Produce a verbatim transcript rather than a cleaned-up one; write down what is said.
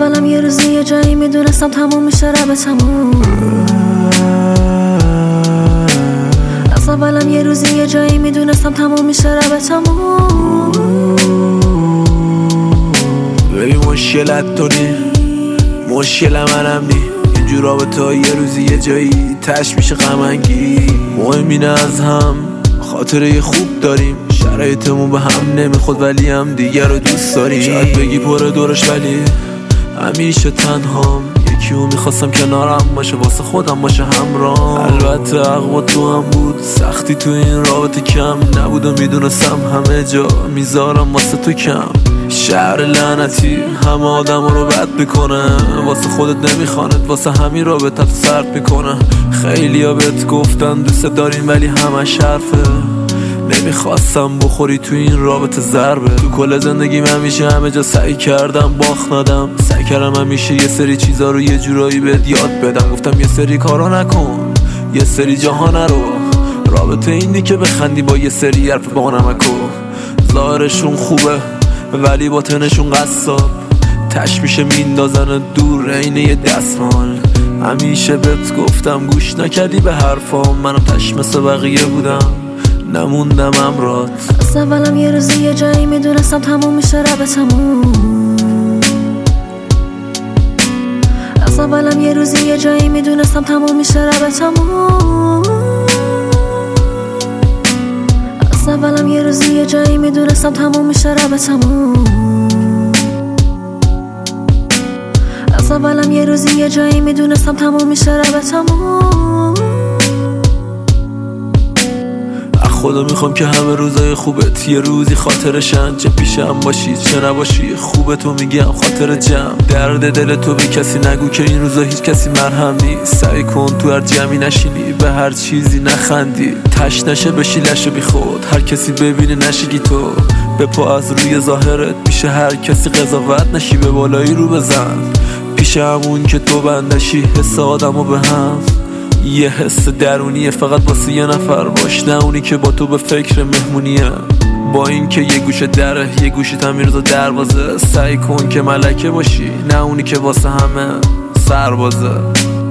اولم یه روزی یه جایی میدونستم تموم میشه رب تموم. از اولم یه روزی یه جایی میدونستم تموم میشه رب تموم. ببین مشکلت تو نی، مشکل منم نی. اینجور رابطه یه روزی یه جایی تش میشه غم‌انگیز. مهم اینه از هم خاطره خوب داریم، شرایطمون به هم نمیخود ولی هم دیگه رو دوست داریم. شاید بگی پر دورش ولی همیشه تنهام. یکیو میخواستم کنارم باشه واسه خودم باشه همراه. البته حق با تو هم بود، سختی تو این رابطه کم نبود و میدونستم همه جا میذارم واسه تو کم. شهر لعنتی همه آدم رو بد میکنه، واسه خودت نمیخواند واسه همین رابطه سرد میکنه. خیلی ها بهت گفتن دوست داریم ولی همش حرفه. نمیخواستم بخوری تو این رابطه ضربه. تو کل زندگیم همیشه همه جا سعی کردم باخت ندم. سعی کردم همیشه یه سری چیزا رو یه جورایی بهت یاد بدم. گفتم یه سری کارا نکن، یه سری جاها نرو. رابطه اینی که بخندی با یه سری حرف با نمکو. ظاهرشون خوبه ولی باطنشون قصاب، تش میشه میندازن دور عین یه دستمال. همیشه بهت گفتم گوش نکردی به حرفام، منم تش مثل بقیه بودم نموندم امرات. از اولم یه روزی یه جایی میدونستم تموم میشه رب تموم. از اولم یه روزی یه جایی میدونستم تموم میشه رب تموم. از اولم یه روزی یه جایی میدونستم تموم میشه رب تموم. از اولم یه روزی یه جایی میدونستم تموم میشه رب تموم. خدا میخوام که همه روزای خوبت یه روزی خاطرشن، چه پیشم باشی چه نباشی خوبتو میگم خاطر جمع. درد دل تو به کسی نگو که این روزا هیچ کسی مرهم نیست. سعی کن تو هر جمعی نشینی به هر چیزی نخندی. تش نشه بشی لشه بی خود، هر کسی ببینه نشیگی تو. به پا از روی ظاهرت پیش هر کسی قضاوت نشی، به بالایی رو بزن پیش همون که تو بندشی. حس آدمو به هم یه حس درونیه، فقط واسه یه نفر باش، نه اونی که با تو به فکر مهمونیه. با این که یه گوشه دره یه گوشه تمیرزا دروازه. سعی کن که ملکه باشی نه اونی که واسه همه سربازه.